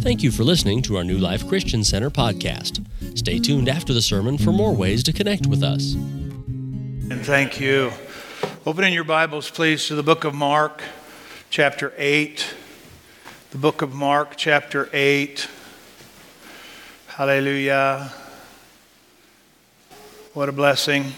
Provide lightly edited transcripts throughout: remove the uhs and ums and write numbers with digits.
Thank you for listening to our New Life Christian Center podcast. Stay tuned after the sermon for more ways to connect with us. And thank you. Open in your Bibles, please, to the book of Mark, chapter 8. The book of Mark, chapter 8. Hallelujah. What a blessing.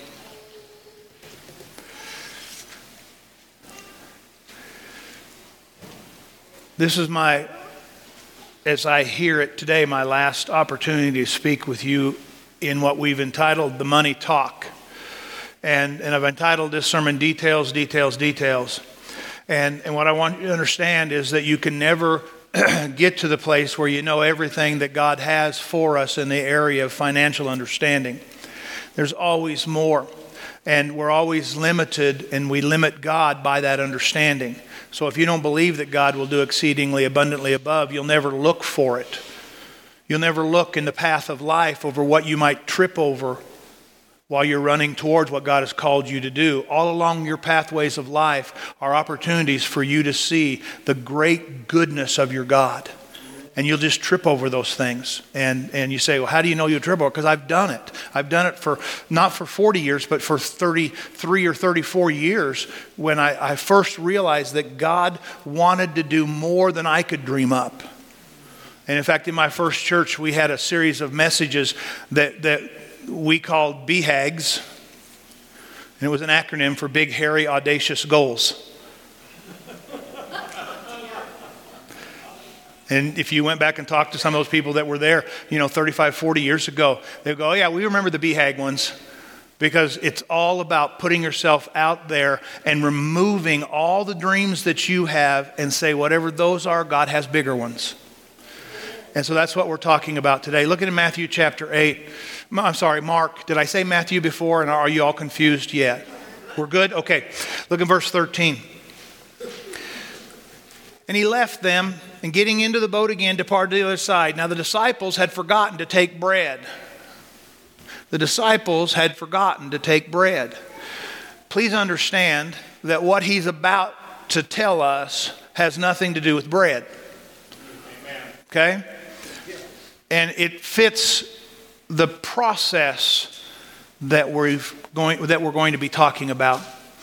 This is as I hear it today, my last opportunity to speak with you in what we've entitled The Money Talk. And I've entitled this sermon, Details, Details, Details. And what I want you to understand is that you can never get to the place where you know everything that God has for us in the area of financial understanding. There's always more. And we're always limited, and we limit God by that understanding. So if you don't believe that God will do exceedingly abundantly above, you'll never look for it. You'll never look in the path of life over what you might trip over while you're running towards what God has called you to do. All along your pathways of life are opportunities for you to see the great goodness of your God. And you'll just trip over those things. And you say, well, how do you know you'll trip over? Because I've done it. I've done it not for 40 years, but for 33 or 34 years when I first realized that God wanted to do more than I could dream up. And in fact, in my first church, we had a series of messages that we called BHAGs. And it was an acronym for Big, Hairy, Audacious Goals. And if you went back and talked to some of those people that were there, 35, 40 years ago, they'd go, oh yeah, we remember the BHAG ones, because it's all about putting yourself out there and removing all the dreams that you have and say, whatever those are, God has bigger ones. And so that's what we're talking about today. Look at Matthew chapter 8. I'm sorry, Mark. Did I say Matthew before, and are you all confused yet? We're good? Okay. Look at verse 13. And he left them, and getting into the boat again, departed to the other side. Now the disciples had forgotten to take bread. The disciples had forgotten to take bread. Please understand that what he's about to tell us has nothing to do with bread. Okay? And it fits the process that we're going to be talking about.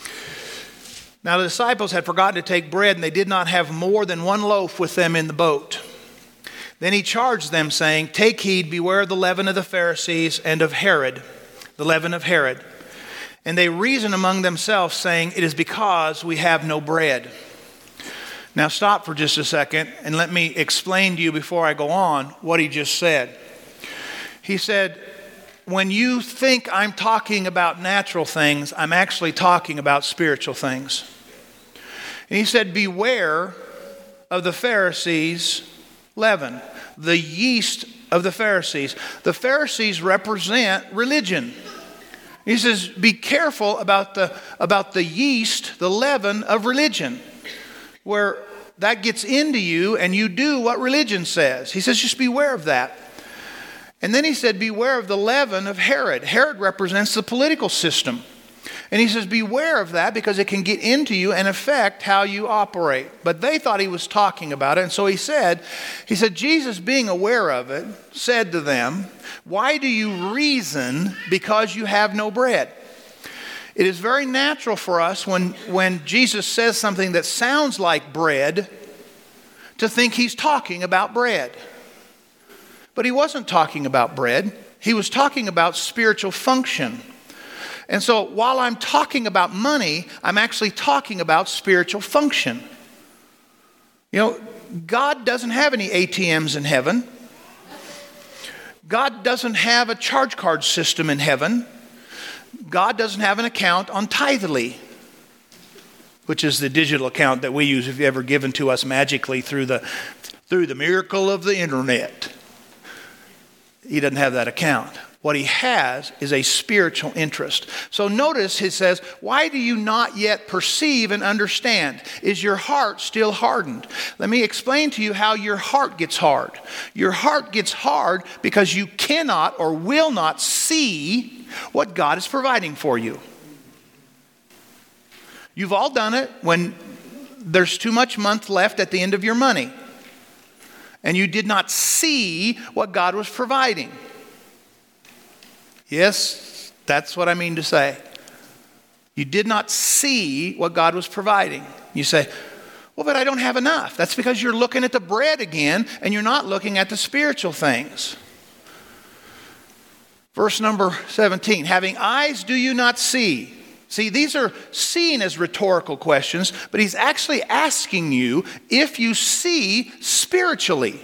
Now the disciples had forgotten to take bread, and they did not have more than one loaf with them in the boat. Then he charged them, saying, take heed, beware of the leaven of the Pharisees and of Herod, the leaven of Herod. And they reasoned among themselves, saying, it is because we have no bread. Now stop for just a second, and let me explain to you before I go on what he just said. He said, when you think I'm talking about natural things, I'm actually talking about spiritual things. And he said, beware of the Pharisees' leaven, the yeast of the Pharisees. The Pharisees represent religion. He says, be careful about the yeast, the leaven of religion, where that gets into you and you do what religion says. He says, just beware of that. And then he said, beware of the leaven of Herod. Herod represents the political system. And he says, beware of that because it can get into you and affect how you operate. But they thought he was talking about it. And so he said, Jesus, being aware of it, said to them, why do you reason because you have no bread? It is very natural for us when Jesus says something that sounds like bread to think he's talking about bread. But he wasn't talking about bread. He was talking about spiritual function. And so while I'm talking about money, I'm actually talking about spiritual function. God doesn't have any ATMs in heaven. God doesn't have a charge card system in heaven. God doesn't have an account on Tithely, which is the digital account that we use if you ever given to us magically through the miracle of the internet. He doesn't have that account. What he has is a spiritual interest. So notice he says, why do you not yet perceive and understand? Is your heart still hardened? Let me explain to you how your heart gets hard. Your heart gets hard because you cannot or will not see what God is providing for you. You've all done it when there's too much month left at the end of your money. and you did not see what God was providing. Yes, that's what I mean to say. You did not see what God was providing. You say, well, but I don't have enough. That's because you're looking at the bread again, and you're not looking at the spiritual things. Verse number 17, having eyes do you not see? See, these are seen as rhetorical questions, but he's actually asking you if you see spiritually.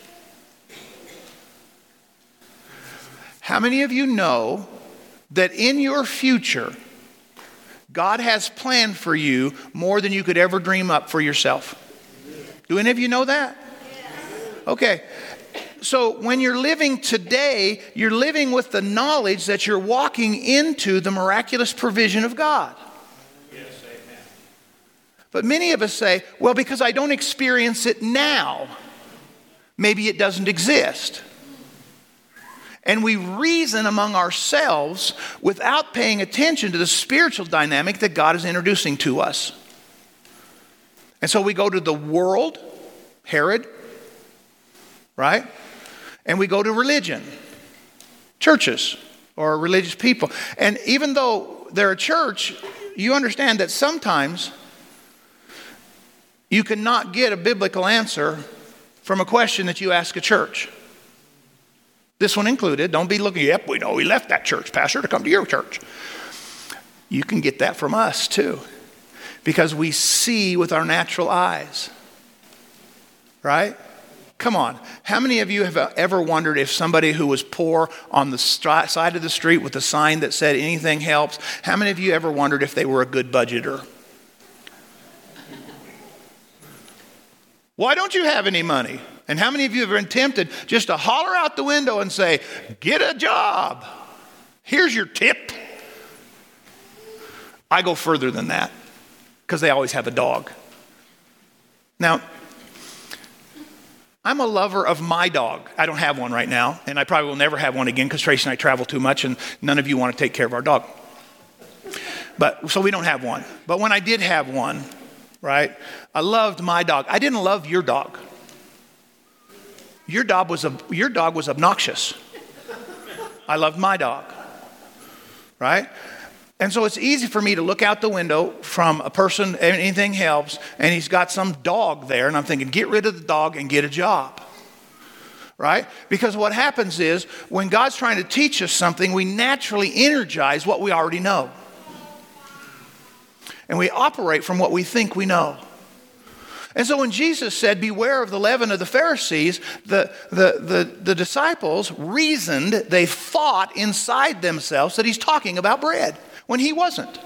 How many of you know that in your future, God has planned for you more than you could ever dream up for yourself? Do any of you know that? Okay. So when you're living today, you're living with the knowledge that you're walking into the miraculous provision of God. Yes, amen. But many of us say, well, because I don't experience it now, maybe it doesn't exist. And we reason among ourselves without paying attention to the spiritual dynamic that God is introducing to us. And so we go to the world, Herod, right? And we go to religion, churches, or religious people. And even though they're a church, you understand that sometimes you cannot get a biblical answer from a question that you ask a church. This one included. Don't be looking, yep, we know we left that church, pastor, to come to your church. You can get that from us too, because we see with our natural eyes, right? Come on. How many of you have ever wondered if somebody who was poor on the side of the street with a sign that said anything helps, how many of you ever wondered if they were a good budgeter? Why don't you have any money? And how many of you have been tempted just to holler out the window and say, get a job. Here's your tip. I go further than that because they always have a dog. Now, I'm a lover of my dog. I don't have one right now, and I probably will never have one again because Tracy and I travel too much, and none of you want to take care of our dog. So we don't have one. But when I did have one, right, I loved my dog. I didn't love your dog. Your dog was obnoxious. I loved my dog, right? And so it's easy for me to look out the window from a person, anything helps, and he's got some dog there, and I'm thinking, get rid of the dog and get a job, right? Because what happens is, when God's trying to teach us something, we naturally energize what we already know. And we operate from what we think we know. And so when Jesus said, beware of the leaven of the Pharisees, the disciples reasoned, they thought inside themselves that he's talking about bread, when he wasn't.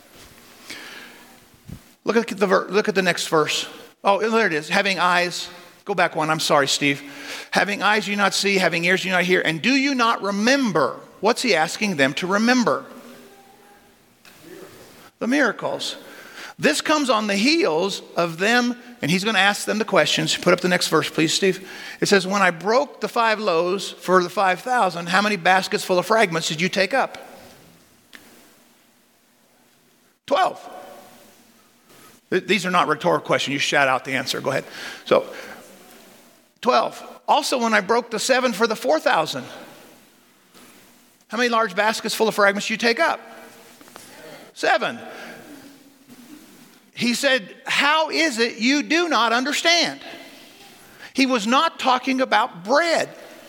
Look at the next verse. Oh, there it is. Having eyes. Go back one. I'm sorry, Steve. Having eyes you not see, having ears you not hear, and do you not remember? What's he asking them to remember? The miracles. This comes on the heels of them, and he's going to ask them the questions. Put up the next verse, please, Steve. It says, when I broke the 5 loaves for the 5,000, how many baskets full of fragments did you take up? 12. These are not rhetorical questions. You shout out the answer. Go ahead. So, 12. Also, when I broke the 7 for the 4,000, how many large baskets full of fragments did you take up? 7. He said, how is it you do not understand? He was not talking about bread.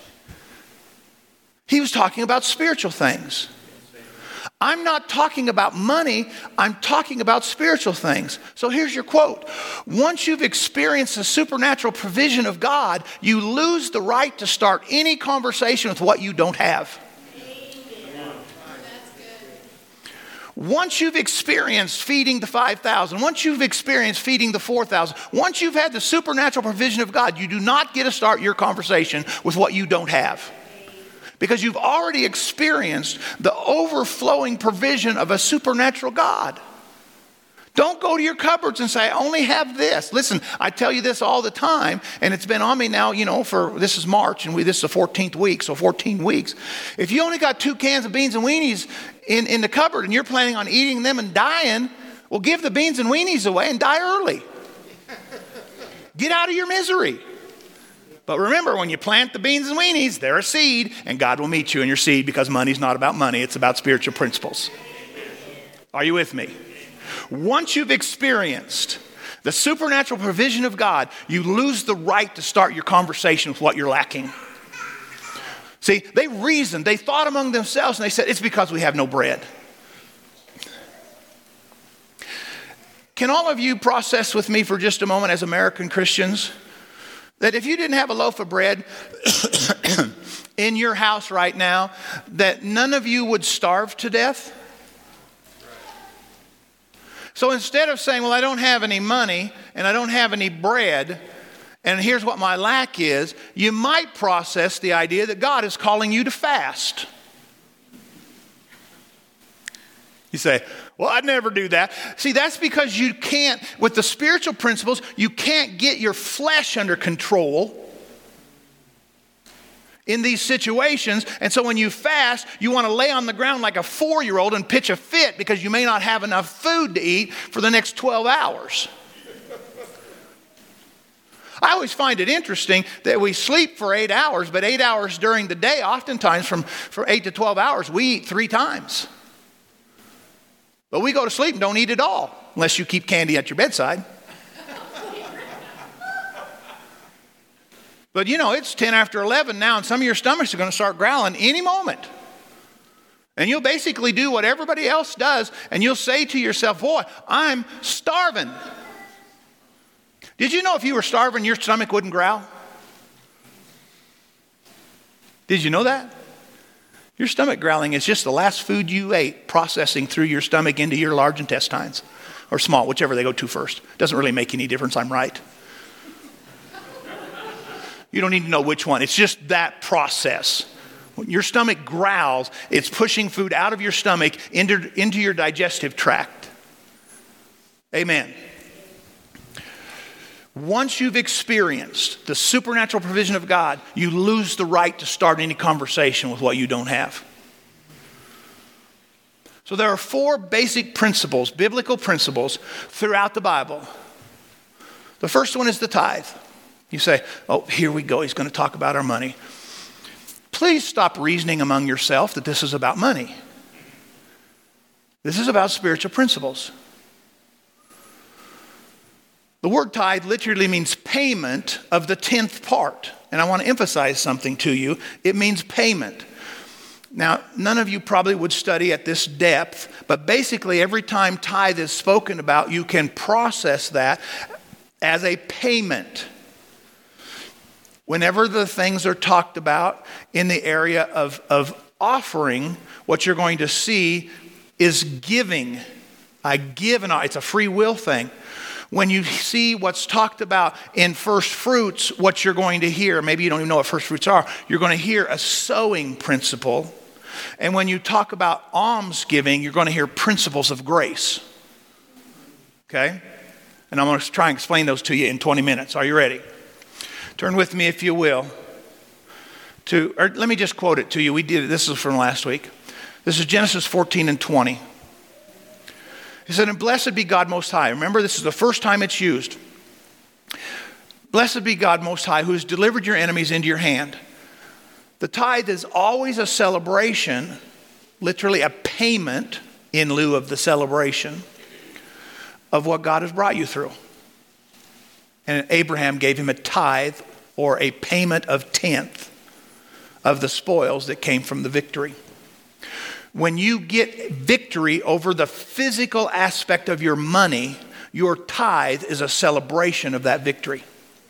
He was talking about spiritual things. I'm not talking about money. I'm talking about spiritual things. So here's your quote. Once you've experienced the supernatural provision of God, you lose the right to start any conversation with what you don't have. Once you've experienced feeding the 5,000, once you've experienced feeding the 4,000, once you've had the supernatural provision of God, you do not get to start your conversation with what you don't have. Because you've already experienced the overflowing provision of a supernatural God. Don't go to your cupboards and say, I only have this. Listen, I tell you this all the time, and it's been on me now, this is March, and this is the 14th week, so 14 weeks. If you only got 2 cans of beans and weenies in the cupboard and you're planning on eating them and dying, well, give the beans and weenies away and die early. Get out of your misery. But remember, when you plant the beans and weenies, they're a seed, and God will meet you in your seed, because money's not about money. It's about spiritual principles. Are you with me? Once you've experienced the supernatural provision of God, you lose the right to start your conversation with what you're lacking. See, they thought among themselves, and they said, it's because we have no bread. Can all of you process with me for just a moment as American Christians that if you didn't have a loaf of bread in your house right now, that none of you would starve to death? So instead of saying, well, I don't have any money and I don't have any bread, and here's what my lack is, you might process the idea that God is calling you to fast. You say, well, I'd never do that. See, that's because you can't, with the spiritual principles, you can't get your flesh under control in these situations. And so when you fast, you want to lay on the ground like a 4-year-old and pitch a fit because you may not have enough food to eat for the next 12 hours. I always find it interesting that we sleep for 8 hours, but 8 hours during the day, oftentimes from 8 to 12 hours, we eat 3 times. But we go to sleep and don't eat at all, unless you keep candy at your bedside. But you know, it's 10 after 11 now, and some of your stomachs are going to start growling any moment. And you'll basically do what everybody else does, and you'll say to yourself, boy, I'm starving. Did you know if you were starving, your stomach wouldn't growl? Did you know that? Your stomach growling is just the last food you ate processing through your stomach into your large intestines, or small, whichever they go to first. Doesn't really make any difference, I'm right. You don't need to know which one. It's just that process. When your stomach growls, it's pushing food out of your stomach into your digestive tract. Amen. Once you've experienced the supernatural provision of God, you lose the right to start any conversation with what you don't have. So there are 4 basic principles, biblical principles, throughout the Bible. The first one is the tithe. You say, oh, here we go. He's going to talk about our money. Please stop reasoning among yourself that this is about money. This is about spiritual principles. The word tithe literally means payment of the 10th part. And I want to emphasize something to you. It means payment. Now, none of you probably would study at this depth, but basically every time tithe is spoken about, you can process that as a payment. Whenever the things are talked about in the area of offering, what you're going to see is giving. I give, and it's a free will thing. When you see what's talked about in first fruits, what you're going to hear, maybe you don't even know what first fruits are, you're going to hear a sowing principle. And when you talk about almsgiving, you're going to hear principles of grace. Okay? And I'm going to try and explain those to you in 20 minutes. Are you ready? Turn with me, if you will, or let me just quote it to you. We did it. This is from last week. This is Genesis 14 and 20. He said, and blessed be God Most High. Remember, this is the first time it's used. Blessed be God Most High, who has delivered your enemies into your hand. The tithe is always a celebration, literally a payment in lieu of the celebration of what God has brought you through. And Abraham gave him a tithe, or a payment of 10th of the spoils that came from the victory. When you get victory over the physical aspect of your money, your tithe is a celebration of that victory.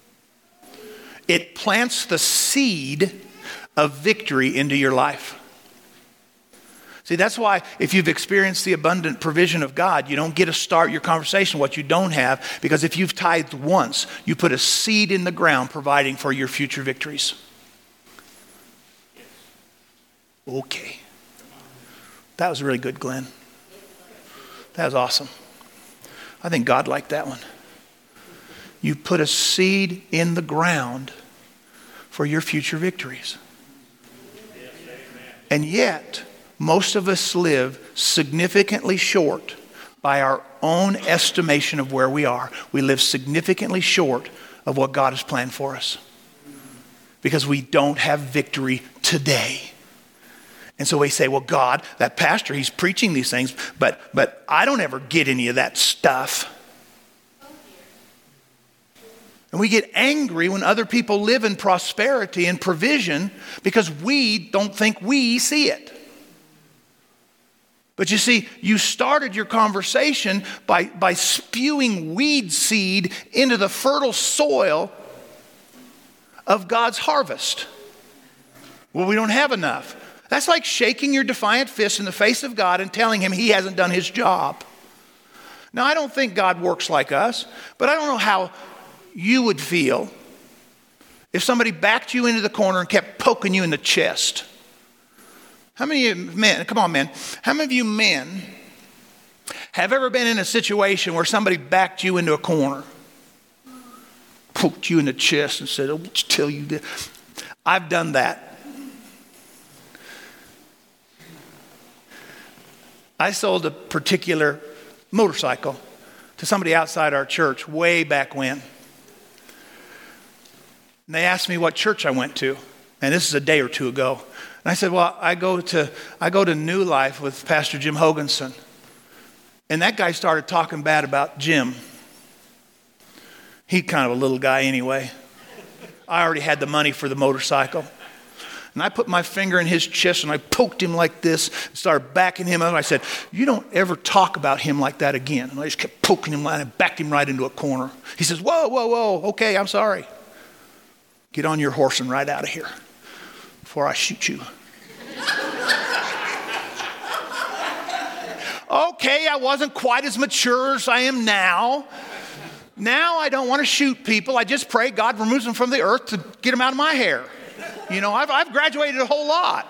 It plants the seed of victory into your life. See, that's why if you've experienced the abundant provision of God, you don't get to start your conversation what you don't have, because if you've tithed once, you put a seed in the ground providing for your future victories. Okay. That was really good, Glenn. That was awesome. I think God liked that one. You put a seed in the ground for your future victories. And yet, most of us live significantly short by our own estimation of where we are. We live significantly short of what God has planned for us. because we don't have victory today. And so we say, well, God, that pastor, he's preaching these things, but I don't ever get any of that stuff. And we get angry when other people live in prosperity and provision because we don't think we see it. But you see, you started your conversation by spewing weed seed into the fertile soil of God's harvest. Well, we don't have enough. That's like shaking your defiant fist in the face of God and telling him he hasn't done his job. Now, I don't think God works like us, but I don't know how you would feel if somebody backed you into the corner and kept poking you in the chest. How many of you men, come on men, how many of you men have ever been in a situation where somebody backed you into a corner, poked you in the chest and said, oh, I'll tell you this. I've done that. I sold a particular motorcycle to somebody outside our church way back when. And they asked me what church I went to. And this is a day or two ago. And I said, well, I go to New Life with Pastor Jim Hoganson. And that guy started talking bad about Jim. He's kind of a little guy anyway. I already had the money for the motorcycle. And I put my finger in his chest and I poked him like this and started backing him up. And I said, you don't ever talk about him like that again. And I just kept poking him and I backed him right into a corner. He says, whoa, okay, I'm sorry. Get on your horse and ride out of here before I shoot you. Okay, I wasn't quite as mature as I am now. Now I don't want to shoot people. I just pray God removes them from the earth to get them out of my hair. You know, I've graduated a whole lot.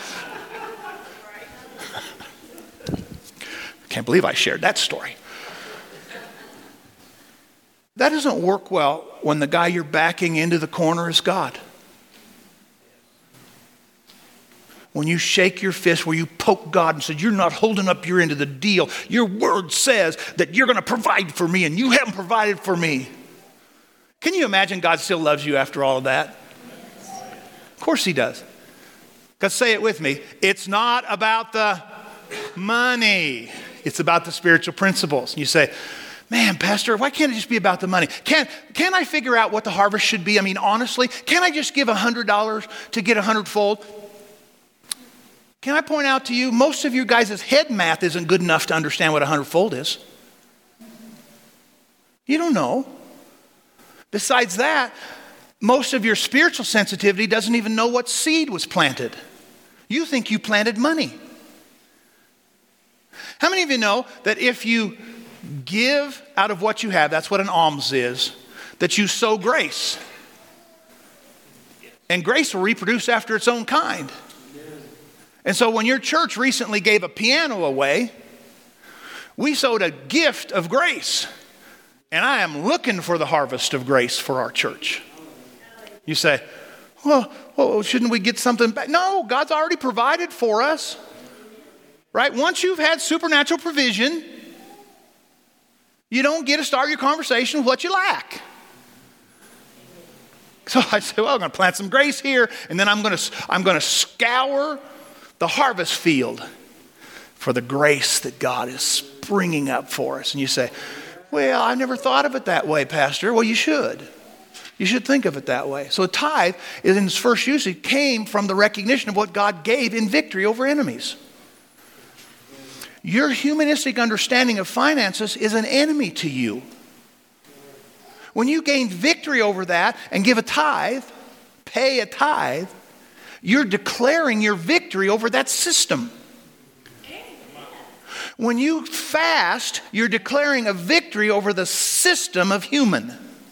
Can't believe I shared that story. That doesn't work well when the guy you're backing into the corner is God. When you shake your fist, where you poke God and say, you're not holding up your end of the deal. Your word says that you're going to provide for me and you haven't provided for me. Can you imagine God still loves you after all of that? Of course he does. Because say it with me. It's not about the money. It's about the spiritual principles. And you say, man, Pastor, why can't it just be about the money? Can I figure out what the harvest should be? I mean, honestly, can I just give $100 to get 100-fold? Can I point out to you, most of you guys' head math isn't good enough to understand what 100-fold is. You don't know. Besides that, most of your spiritual sensitivity doesn't even know what seed was planted. You think you planted money. How many of you know that if you give out of what you have, that's what an alms is, that you sow grace? And grace will reproduce after its own kind. And so when your church recently gave a piano away, we sowed a gift of grace. And I am looking for the harvest of grace for our church. You say, well, shouldn't we get something back? No, God's already provided for us. Right? Once you've had supernatural provision, you don't get to start your conversation with what you lack. So I say, well, I'm going to plant some grace here, and then I'm going to scour the harvest field for the grace that God is springing up for us. And you say, well, I never thought of it that way, Pastor. Well, you should. You should think of it that way. So a tithe, in its first usage, came from the recognition of what God gave in victory over enemies. Your humanistic understanding of finances is an enemy to you. When you gain victory over that and give a tithe, pay a tithe, you're declaring your victory over that system. When you fast, you're declaring a victory over the system of human.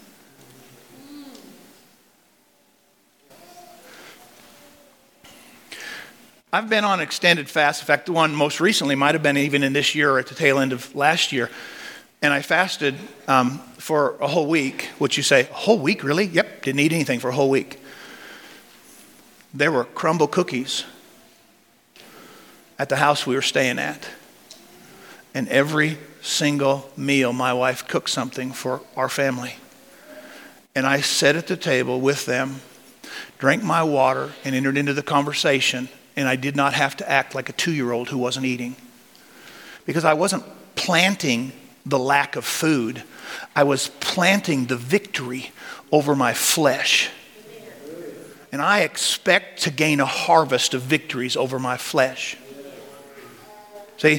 I've been on extended fast. In fact, the one most recently might have been even in this year or at the tail end of last year. And I fasted for a whole week. Which you say, a whole week, really? Yep, didn't eat anything for a whole week. There were crumble cookies at the house we were staying at. And every single meal, my wife cooked something for our family. And I sat at the table with them, drank my water, and entered into the conversation, and I did not have to act like a 2-year-old who wasn't eating. Because I wasn't planting the lack of food. I was planting the victory over my flesh. And I expect to gain a harvest of victories over my flesh. See,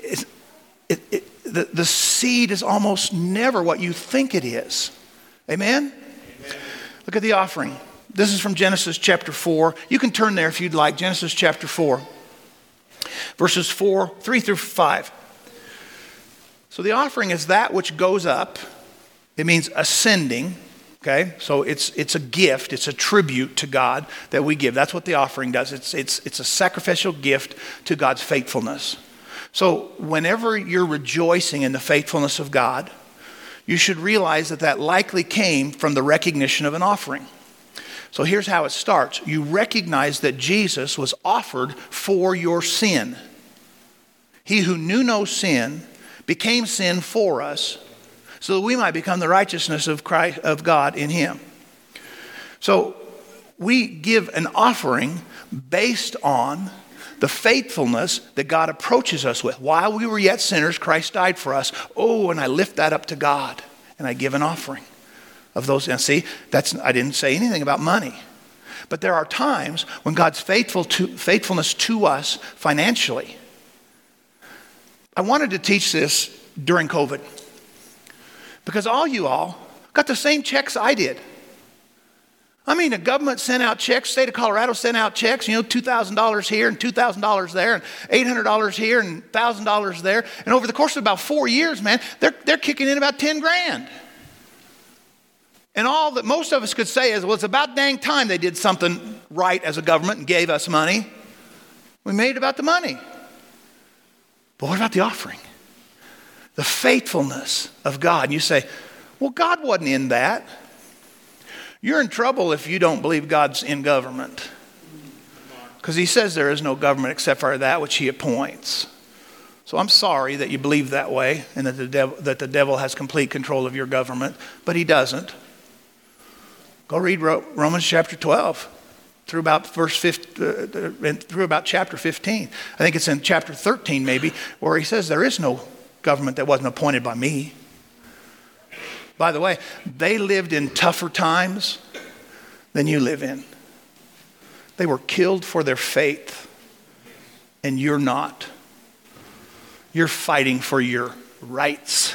the seed is almost never what you think it is. Amen? Look at the offering. This is from Genesis chapter 4. You can turn there if you'd like. Genesis chapter 4. Verses 3 through 5. So the offering is that which goes up. It means ascending. Okay, so it's a gift, it's a tribute to God that we give. That's what the offering does. It's a sacrificial gift to God's faithfulness. So whenever you're rejoicing in the faithfulness of God, you should realize that likely came from the recognition of an offering. So here's how it starts. You recognize that Jesus was offered for your sin. He who knew no sin became sin for us, so that we might become the righteousness of Christ, of God in him. So we give an offering based on the faithfulness that God approaches us with. While we were yet sinners, Christ died for us. Oh, and I lift that up to God, and I give an offering of those. And see, I didn't say anything about money. But there are times when God's faithfulness to us financially. I wanted to teach this during COVID. Because all you all got the same checks I did. I mean, the government sent out checks. State of Colorado sent out checks, $2,000 here and $2,000 there and $800 here and $1,000 there. And over the course of about 4 years, man, they're kicking in about 10 grand. And all that most of us could say is, well, it's about dang time they did something right as a government and gave us money. We made it about the money. But what about the offering? The faithfulness of God. And you say, well, God wasn't in that. You're in trouble if you don't believe God's in government. Because he says there is no government except for that which he appoints. So I'm sorry that you believe that way and that the devil has complete control of your government. But he doesn't. Go read Romans chapter 12 through about through about chapter 15. I think it's in chapter 13 maybe, where he says there is no government that wasn't appointed by me. By the way, they lived in tougher times than you live in. They were killed for their faith, and you're not. You're fighting for your rights.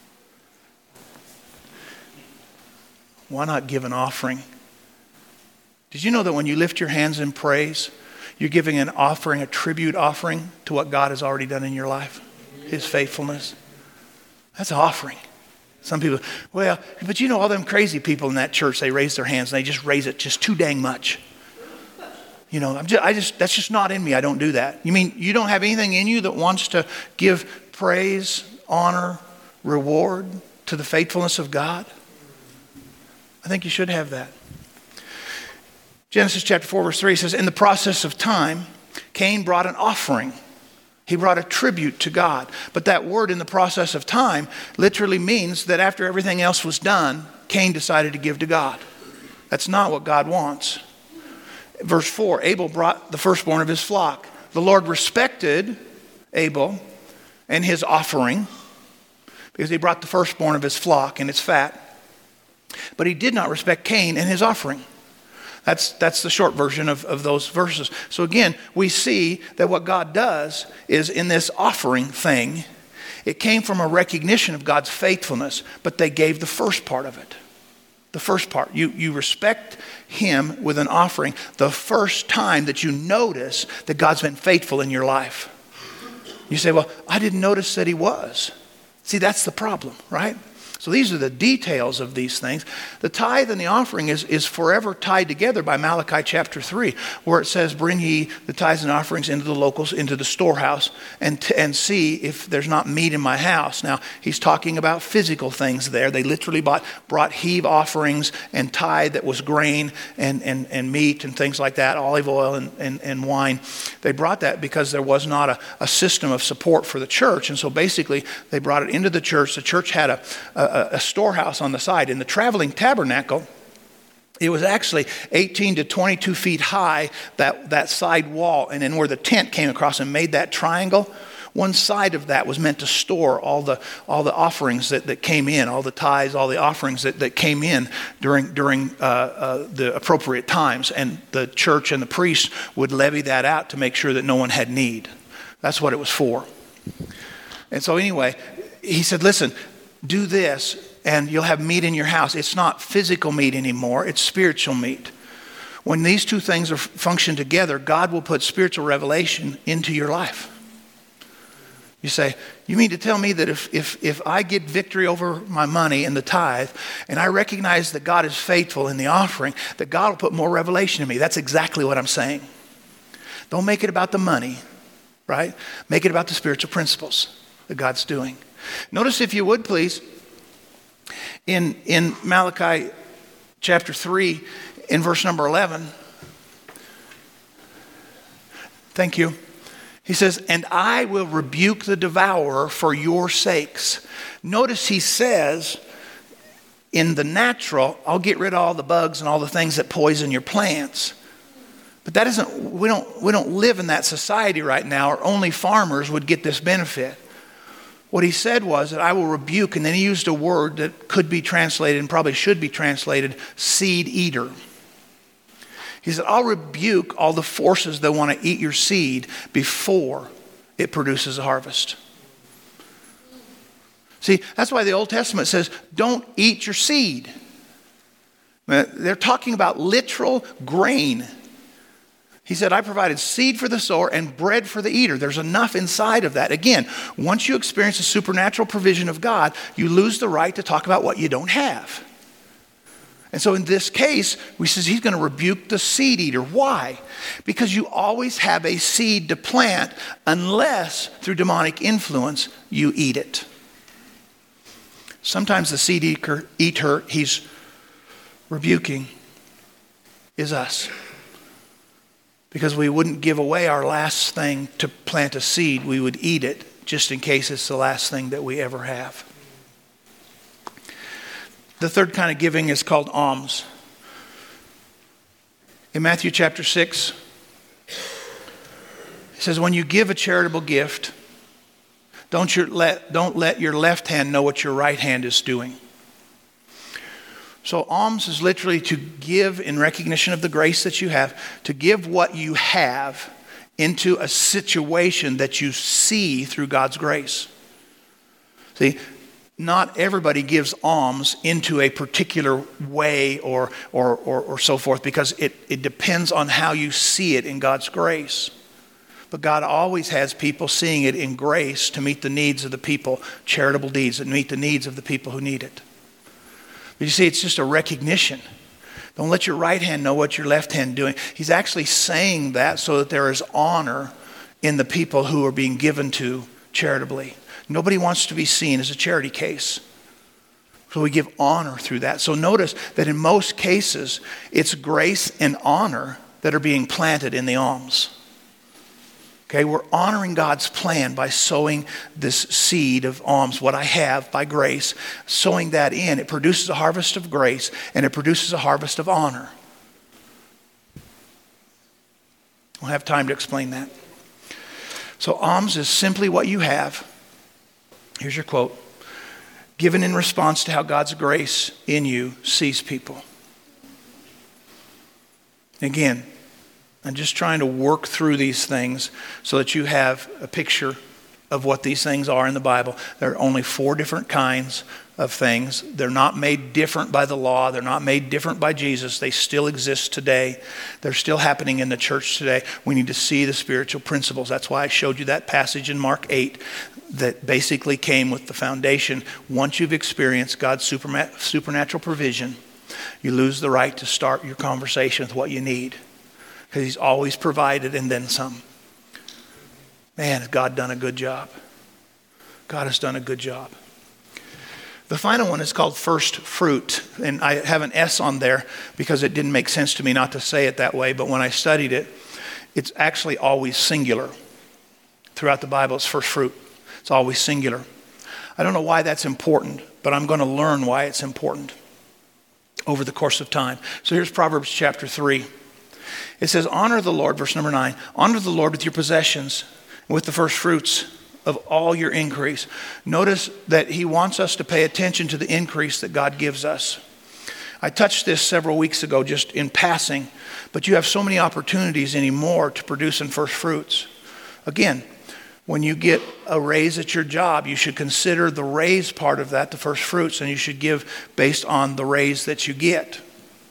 Why not give an offering? Did you know that when you lift your hands in praise, you're giving an offering, a tribute offering to what God has already done in your life? His faithfulness. That's an offering. Some people, well, but all them crazy people in that church, they raise their hands and they just raise it just too dang much. That's just not in me. I don't do that. You mean you don't have anything in you that wants to give praise, honor, reward to the faithfulness of God? I think you should have that. Genesis chapter 4 verse 3 says, in the process of time, Cain brought an offering. He brought a tribute to God. But that word in the process of time literally means that after everything else was done, Cain decided to give to God. That's not what God wants. Verse 4, Abel brought the firstborn of his flock. The Lord respected Abel and his offering because he brought the firstborn of his flock and its fat. But he did not respect Cain and his offering. That's the short version of those verses. So again, we see that what God does is in this offering thing, it came from a recognition of God's faithfulness, but they gave the first part of it. The first part. You respect him with an offering the first time that you notice that God's been faithful in your life. You say, well, I didn't notice that he was. See, that's the problem, right? So these are the details of these things. The tithe and the offering is forever tied together by Malachi chapter 3, where it says, bring ye the tithes and offerings into the locals, into the storehouse, and see if there's not meat in my house. Now, he's talking about physical things there. They literally brought heave offerings and tithe that was grain and meat and things like that, olive oil and wine. They brought that because there was not a system of support for the church. And so basically, they brought it into the church. The church had a storehouse on the side. In the traveling tabernacle, It was actually 18 to 22 feet high, that side wall. And then where the tent came across and made that triangle, one side of that was meant to store all the offerings that came in, all the tithes, all the offerings that came in during the appropriate times. And the church and the priests would levy that out to make sure that no one had need. That's what it was for. And so anyway, he said, listen, do this and you'll have meat in your house. It's not physical meat anymore. It's spiritual meat. When these two things function together, God will put spiritual revelation into your life. You say, you mean to tell me that if I get victory over my money in the tithe, and I recognize that God is faithful in the offering, that God will put more revelation in me? That's exactly what I'm saying. Don't make it about the money, right? Make it about the spiritual principles that God's doing. Notice, if you would please, in Malachi chapter 3, in verse number 11. Thank you. He says, and I will rebuke the devourer for your sakes. Notice he says, in the natural, I'll get rid of all the bugs and all the things that poison your plants. But that isn't, we don't live in that society right now, or only farmers would get this benefit. What he said was that I will rebuke, and then he used a word that could be translated and probably should be translated, seed eater. He said, I'll rebuke all the forces that want to eat your seed before it produces a harvest. See, that's why the Old Testament says, don't eat your seed. They're talking about literal grain. He said, I provided seed for the sower and bread for the eater. There's enough inside of that. Again, once you experience the supernatural provision of God, you lose the right to talk about what you don't have. And so in this case, he says he's going to rebuke the seed eater. Why? Because you always have a seed to plant unless through demonic influence you eat it. Sometimes the seed eater he's rebuking is us. Because we wouldn't give away our last thing to plant a seed. We would eat it just in case it's the last thing that we ever have. The third kind of giving is called alms. In Matthew chapter 6, it says, when you give a charitable gift, don't let your left hand know what your right hand is doing. So alms is literally to give in recognition of the grace that you have, to give what you have into a situation that you see through God's grace. See, not everybody gives alms into a particular way or so forth, because it depends on how you see it in God's grace. But God always has people seeing it in grace to meet the needs of the people, charitable deeds that meet the needs of the people who need it. But you see, it's just a recognition. Don't let your right hand know what your left hand is doing. He's actually saying that so that there is honor in the people who are being given to charitably. Nobody wants to be seen as a charity case. So we give honor through that. So notice that in most cases, it's grace and honor that are being planted in the alms. Okay, we're honoring God's plan by sowing this seed of alms, what I have by grace, sowing that in. It produces a harvest of grace and it produces a harvest of honor. I don't have time to explain that. So alms is simply what you have. Here's your quote. Given in response to how God's grace in you sees people. Again, I'm just trying to work through these things so that you have a picture of what these things are in the Bible. There are only 4 different kinds of things. They're not made different by the law. They're not made different by Jesus. They still exist today. They're still happening in the church today. We need to see the spiritual principles. That's why I showed you that passage in Mark 8 that basically came with the foundation. Once you've experienced God's supernatural provision, you lose the right to start your conversation with what you need. Because he's always provided and then some. Man, has God done a good job. God has done a good job. The final one is called first fruit. And I have an S on there because it didn't make sense to me not to say it that way. But when I studied it, it's actually always singular. Throughout the Bible, it's first fruit. It's always singular. I don't know why that's important, but I'm going to learn why it's important. over the course of time. So here's Proverbs chapter 3. It says, honor the Lord, verse number 9, honor the Lord with your possessions and with the first fruits of all your increase. Notice that he wants us to pay attention to the increase that God gives us. I touched this several weeks ago just in passing, but you have so many opportunities anymore to produce in first fruits. Again, when you get a raise at your job, you should consider the raise part of that, the first fruits, and you should give based on the raise that you get.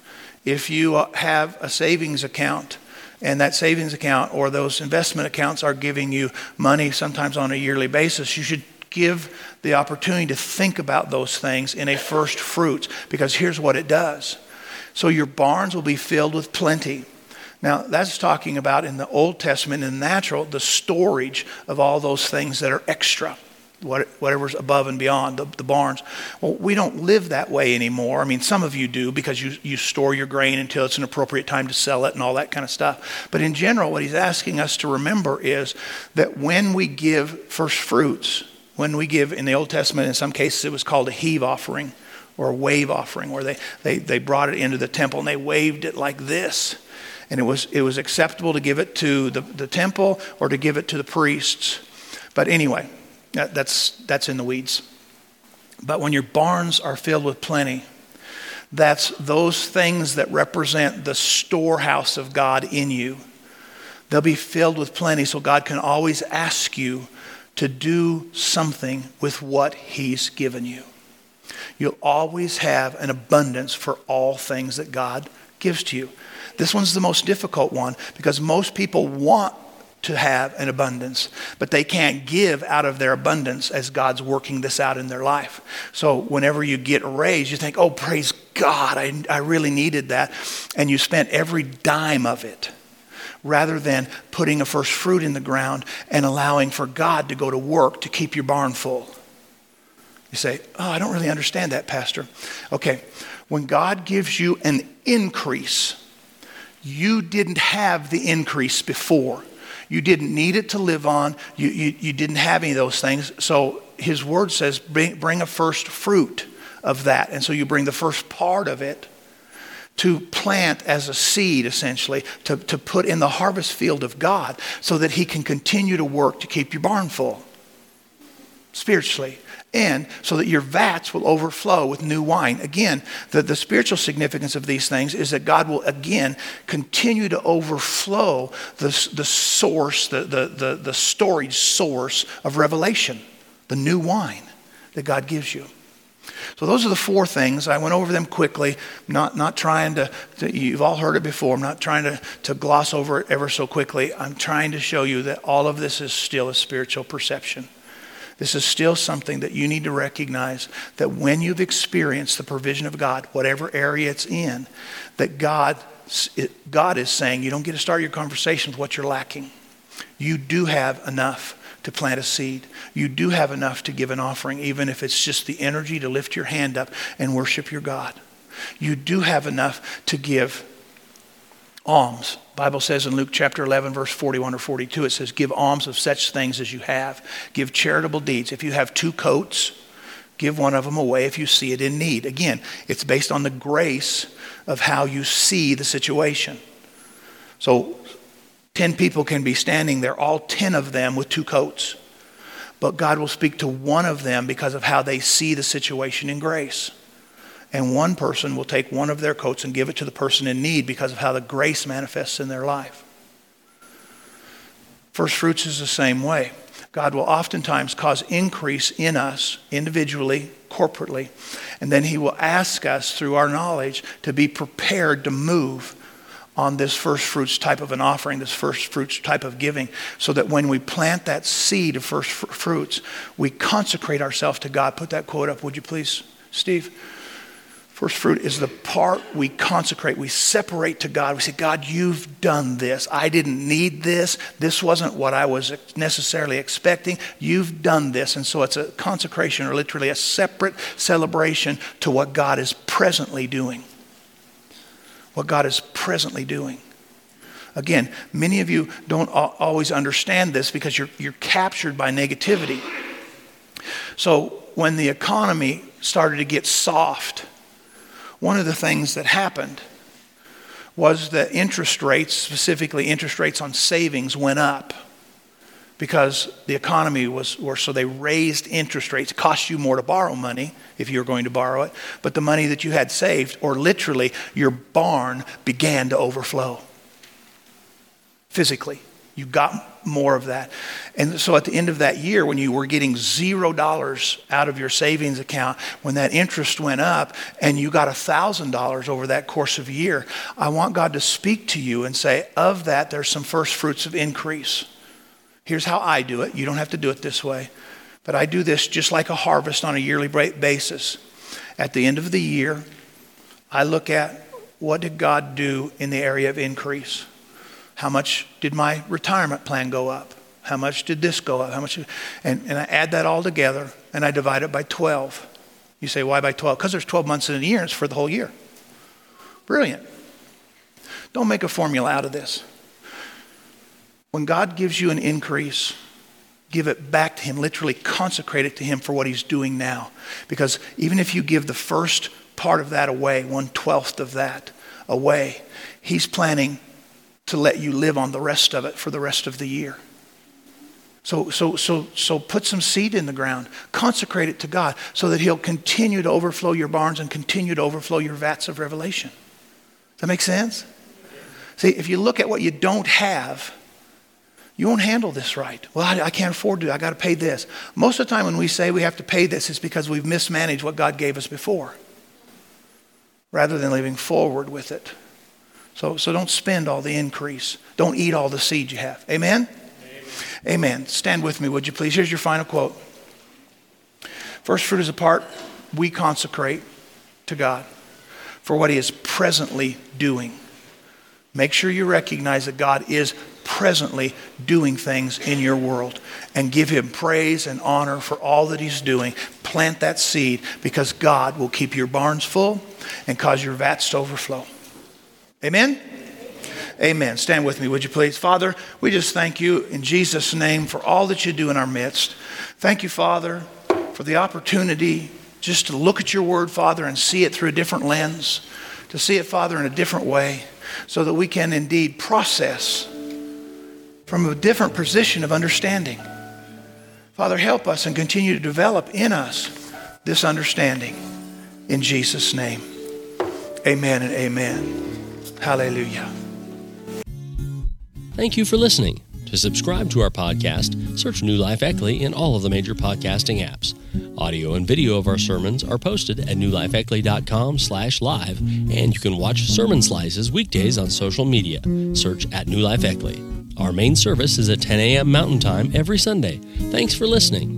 If you have a savings account, and that savings account or those investment accounts are giving you money sometimes on a yearly basis, you should give the opportunity to think about those things in a first fruits, because here's what it does. So your barns will be filled with plenty. Now, that's talking about in the Old Testament, in the natural, the storage of all those things that are extra, whatever's above and beyond the barns. Well, we don't live that way anymore. I mean, some of you do, because you store your grain until it's an appropriate time to sell it and all that kind of stuff. But in general, what he's asking us to remember is that when we give first fruits, when we give, in the Old Testament, in some cases it was called a heave offering or a wave offering, where they brought it into the temple and they waved it like this. And it was acceptable to give it to the temple or to give it to the priests. But anyway, that's in the weeds. But when your barns are filled with plenty, that's those things that represent the storehouse of God in you. They'll be filled with plenty, so God can always ask you to do something with what he's given you. You'll always have an abundance for all things that God gives to you. This one's the most difficult one, because most people want to have an abundance, but they can't give out of their abundance as God's working this out in their life. So whenever you get a raise, you think, oh, praise God, I really needed that. And you spent every dime of it, rather than putting a first fruit in the ground and allowing for God to go to work to keep your barn full. You say, oh, I don't really understand that, Pastor. Okay, when God gives you an increase, you didn't have the increase before. You didn't need it to live on. You didn't have any of those things. So his word says, bring a first fruit of that. And so you bring the first part of it to plant as a seed, essentially, to put in the harvest field of God, so that he can continue to work to keep your barn full spiritually, and so that your vats will overflow with new wine. Again, the spiritual significance of these things is that God will again continue to overflow the source, the storage source of revelation, the new wine that God gives you. So those are the four things. I went over them quickly, not trying to, you've all heard it before. I'm not trying to gloss over it ever so quickly. I'm trying to show you that all of this is still a spiritual perception. This is still something that you need to recognize, that when you've experienced the provision of God, whatever area it's in, that God is saying, you don't get to start your conversation with what you're lacking. You do have enough to plant a seed. You do have enough to give an offering, even if it's just the energy to lift your hand up and worship your God. You do have enough to give alms. The Bible says in Luke chapter 11, verse 41 or 42, it says, give alms of such things as you have. Give charitable deeds. If you have 2 coats, give one of them away if you see it in need. Again, it's based on the grace of how you see the situation. So 10 people can be standing there, all 10 of them with 2 coats. But God will speak to one of them because of how they see the situation in grace. And one person will take one of their coats and give it to the person in need because of how the grace manifests in their life. First fruits is the same way. God will oftentimes cause increase in us, individually, corporately, and then he will ask us through our knowledge to be prepared to move on this first fruits type of an offering, this first fruits type of giving, so that when we plant that seed of first fruits, we consecrate ourselves to God. Put that quote up, would you please, Steve? First fruit is the part we consecrate. We separate to God. We say, God, you've done this. I didn't need this. This wasn't what I was necessarily expecting. You've done this. And so it's a consecration, or literally a separate celebration to what God is presently doing. What God is presently doing. Again, many of you don't always understand this because you're captured by negativity. So when the economy started to get soft, one of the things that happened was that interest rates, specifically interest rates on savings, went up because the economy was worse. So they raised interest rates. It cost you more to borrow money if you were going to borrow it. But the money that you had saved, or literally your barn, began to overflow. Physically, you got more of that. And so at the end of that year, when you were getting $0 out of your savings account, when that interest went up and you got $1,000 over that course of a year, I want God to speak to you and say, of that, there's some first fruits of increase. Here's how I do it. You don't have to do it this way. But I do this just like a harvest on a yearly basis. At the end of the year, I look at what did God do in the area of increase. How much did my retirement plan go up? How much did this go up? How much? And I add that all together and I divide it by 12. You say, why by 12? Because there's 12 months in a year. It's for the whole year. Brilliant. Don't make a formula out of this. When God gives you an increase, give it back to him. Literally consecrate it to him for what he's doing now. Because even if you give the first part of that away, 1/12 of that away, he's planning to let you live on the rest of it for the rest of the year. So put some seed in the ground. Consecrate it to God so that he'll continue to overflow your barns and continue to overflow your vats of revelation. Does that make sense? See, if you look at what you don't have, you won't handle this right. Well, I can't afford to. I got to pay this. Most of the time when we say we have to pay this, it's because we've mismanaged what God gave us before, rather than living forward with it. So don't spend all the increase. Don't eat all the seed you have. Amen? Amen. Stand with me, would you please? Here's your final quote. First fruit is a part we consecrate to God for what he is presently doing. Make sure you recognize that God is presently doing things in your world, and give him praise and honor for all that he's doing. Plant that seed, because God will keep your barns full and cause your vats to overflow. Amen? Amen. Stand with me, would you please? Father, we just thank you in Jesus' name for all that you do in our midst. Thank you, Father, for the opportunity just to look at your word, Father, and see it through a different lens, to see it, Father, in a different way, so that we can indeed process from a different position of understanding. Father, help us and continue to develop in us this understanding. In Jesus' name, amen and amen. Hallelujah. Thank you for listening. To subscribe to our podcast, search New Life Eckley in all of the major podcasting apps. Audio and video of our sermons are posted at newlifeeckley.com/live, and you can watch sermon slices weekdays on social media. Search at New Life Eckley. Our main service is at 10 a.m. Mountain Time every Sunday. Thanks for listening.